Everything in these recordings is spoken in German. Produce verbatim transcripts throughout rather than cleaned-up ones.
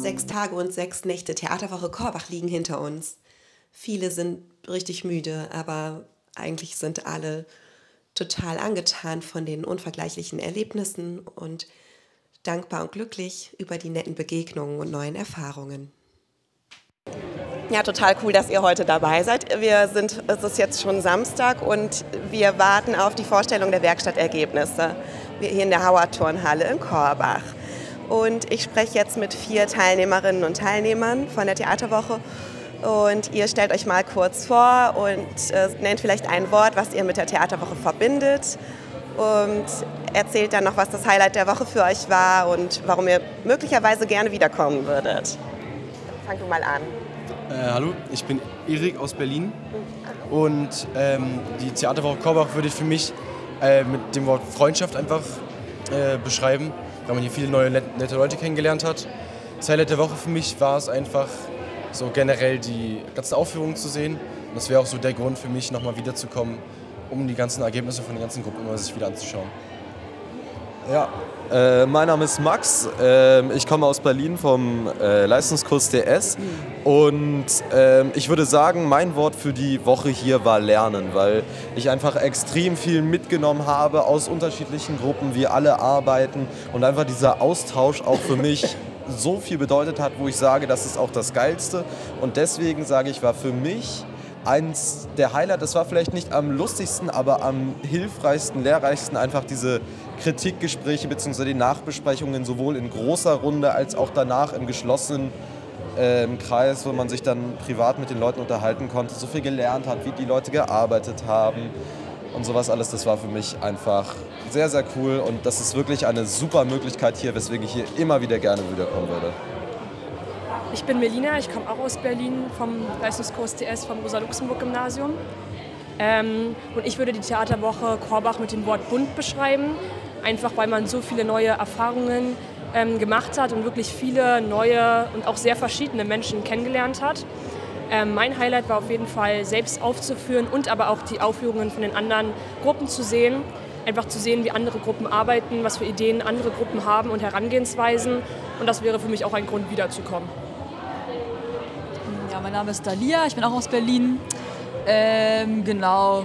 Sechs Tage und sechs Nächte Theaterwoche Korbach liegen hinter uns. Viele sind richtig müde, aber eigentlich sind alle total angetan von den unvergleichlichen Erlebnissen und dankbar und glücklich über die netten Begegnungen und neuen Erfahrungen. Ja, total cool, dass ihr heute dabei seid. Wir sind, es ist jetzt schon Samstag und wir warten auf die Vorstellung der Werkstattergebnisse hier in der Hauer-Turnhalle in Korbach. Und ich spreche jetzt mit vier Teilnehmerinnen und Teilnehmern von der Theaterwoche. Und ihr stellt euch mal kurz vor und äh, nennt vielleicht ein Wort, was ihr mit der Theaterwoche verbindet. Und erzählt dann noch, was das Highlight der Woche für euch war und warum ihr möglicherweise gerne wiederkommen würdet. Fangt du mal an. Äh, hallo, ich bin Erik aus Berlin. Und ähm, die Theaterwoche Korbach würde ich für mich äh, mit dem Wort Freundschaft einfach äh, beschreiben, weil man hier viele neue, nette Leute kennengelernt hat. Das Highlight der Woche für mich war es einfach, so generell die ganzen Aufführungen zu sehen. Und das wäre auch so der Grund für mich, nochmal wiederzukommen, um die ganzen Ergebnisse von den ganzen Gruppen immer sich wieder anzuschauen. Ja, äh, mein Name ist Max. Äh, ich komme aus Berlin vom äh, Leistungskurs D S. Und äh, ich würde sagen, mein Wort für die Woche hier war Lernen, weil ich einfach extrem viel mitgenommen habe aus unterschiedlichen Gruppen, wie alle arbeiten und einfach dieser Austausch auch für mich so viel bedeutet hat, wo ich sage, das ist auch das Geilste. Und deswegen sage ich, war für mich eins der Highlights, das war vielleicht nicht am lustigsten, aber am hilfreichsten, lehrreichsten einfach diese Kritikgespräche bzw. die Nachbesprechungen sowohl in großer Runde als auch danach im geschlossenen äh, Kreis, wo man sich dann privat mit den Leuten unterhalten konnte, so viel gelernt hat, wie die Leute gearbeitet haben und sowas alles. Das war für mich einfach sehr, sehr cool und das ist wirklich eine super Möglichkeit hier, weswegen ich hier immer wieder gerne wiederkommen würde. Ich bin Melina, ich komme auch aus Berlin vom Leistungskurs D S vom Rosa-Luxemburg-Gymnasium. Ähm, und ich würde die Theaterwoche Korbach mit dem Wort bunt beschreiben, einfach weil man so viele neue Erfahrungen ähm, gemacht hat und wirklich viele neue und auch sehr verschiedene Menschen kennengelernt hat. Ähm, mein Highlight war auf jeden Fall, selbst aufzuführen und aber auch die Aufführungen von den anderen Gruppen zu sehen. Einfach zu sehen, wie andere Gruppen arbeiten, was für Ideen andere Gruppen haben und Herangehensweisen. Und das wäre für mich auch ein Grund, wiederzukommen. Ja, mein Name ist Dalia, ich bin auch aus Berlin. Ähm, genau.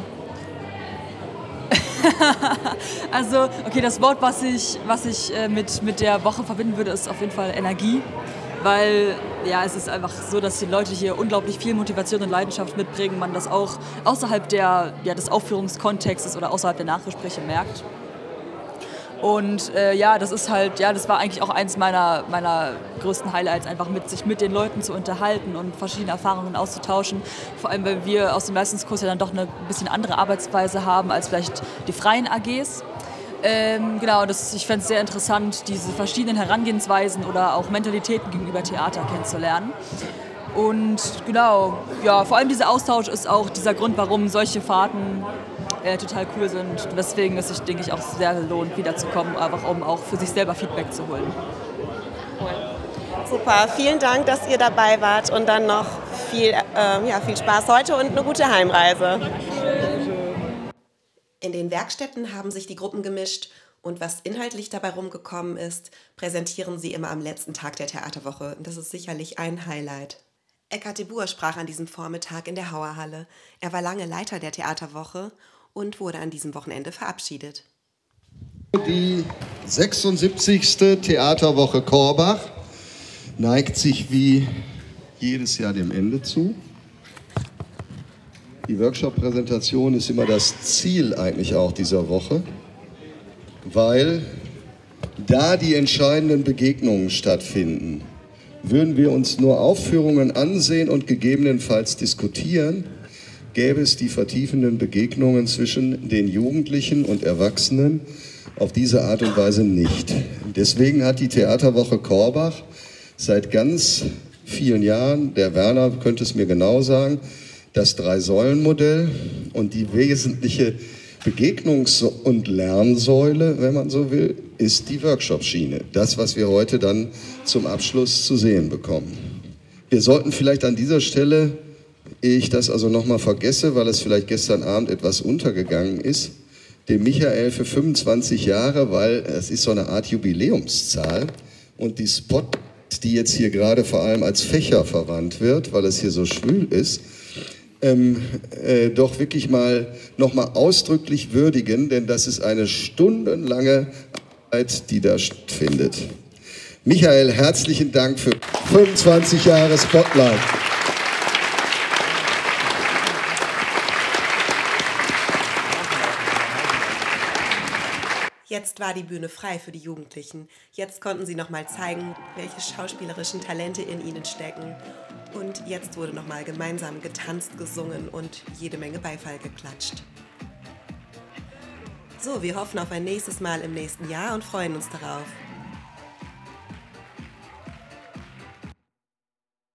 Also, okay, das Wort, was ich, was ich äh, mit, mit der Woche verbinden würde, ist auf jeden Fall Energie. Weil ja, es ist einfach so, dass die Leute hier unglaublich viel Motivation und Leidenschaft mitbringen. Man das auch außerhalb der, ja, des Aufführungskontextes oder außerhalb der Nachgespräche merkt. Und äh, ja, das ist halt, ja, das war eigentlich auch eins meiner, meiner größten Highlights, einfach mit sich mit den Leuten zu unterhalten und verschiedene Erfahrungen auszutauschen. Vor allem, weil wir aus dem Leistungskurs ja dann doch eine bisschen andere Arbeitsweise haben als vielleicht die freien A Gs. Ähm, genau, das, ich fände es sehr interessant, diese verschiedenen Herangehensweisen oder auch Mentalitäten gegenüber Theater kennenzulernen. Und genau, ja, vor allem dieser Austausch ist auch dieser Grund, warum solche Fahrten äh, total cool sind. Weswegen es sich, denke ich, auch sehr lohnt, wiederzukommen, einfach um auch für sich selber Feedback zu holen. Cool. Super, vielen Dank, dass ihr dabei wart und dann noch viel, äh, ja, viel Spaß heute und eine gute Heimreise. In den Werkstätten haben sich die Gruppen gemischt und was inhaltlich dabei rumgekommen ist, präsentieren sie immer am letzten Tag der Theaterwoche. Und das ist sicherlich ein Highlight. Eckhard de Boer sprach an diesem Vormittag in der Hauerhalle. Er war lange Leiter der Theaterwoche und wurde an diesem Wochenende verabschiedet. Die sechsundsiebzigste Theaterwoche Korbach neigt sich wie jedes Jahr dem Ende zu. Die Workshop-Präsentation ist immer das Ziel eigentlich auch dieser Woche, weil da die entscheidenden Begegnungen stattfinden. Würden wir uns nur Aufführungen ansehen und gegebenenfalls diskutieren, gäbe es die vertiefenden Begegnungen zwischen den Jugendlichen und Erwachsenen auf diese Art und Weise nicht. Deswegen hat die Theaterwoche Korbach seit ganz vielen Jahren, der Werner könnte es mir genau sagen, das Drei-Säulen-Modell und die wesentliche Begegnungs- und Lernsäule, wenn man so will, ist die Workshop-Schiene. Das, was wir heute dann zum Abschluss zu sehen bekommen. Wir sollten vielleicht an dieser Stelle, ehe ich das also nochmal vergesse, weil es vielleicht gestern Abend etwas untergegangen ist, dem Michael für fünfundzwanzig Jahre, weil es ist so eine Art Jubiläumszahl und die Spot die jetzt hier gerade vor allem als Fächer verwandt wird, weil es hier so schwül ist, ähm, äh, doch wirklich mal nochmal ausdrücklich würdigen, denn das ist eine stundenlange Arbeit, die da stattfindet. Michael, herzlichen Dank für fünfundzwanzig Jahre Spotlight. Jetzt war die Bühne frei für die Jugendlichen. Jetzt konnten sie nochmal zeigen, welche schauspielerischen Talente in ihnen stecken. Und jetzt wurde nochmal gemeinsam getanzt, gesungen und jede Menge Beifall geklatscht. So, wir hoffen auf ein nächstes Mal im nächsten Jahr und freuen uns darauf.